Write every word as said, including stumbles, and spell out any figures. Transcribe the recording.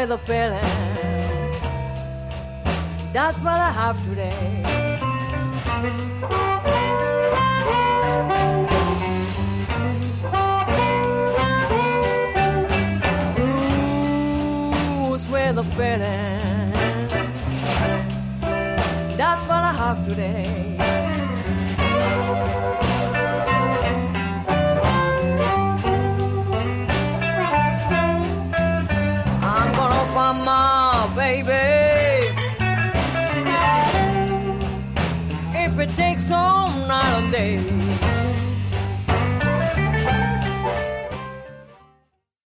with a feeling. That's what I have today. Blues with a feeling. That's what I have today. I'm gonna find my baby. If it takes all night or day.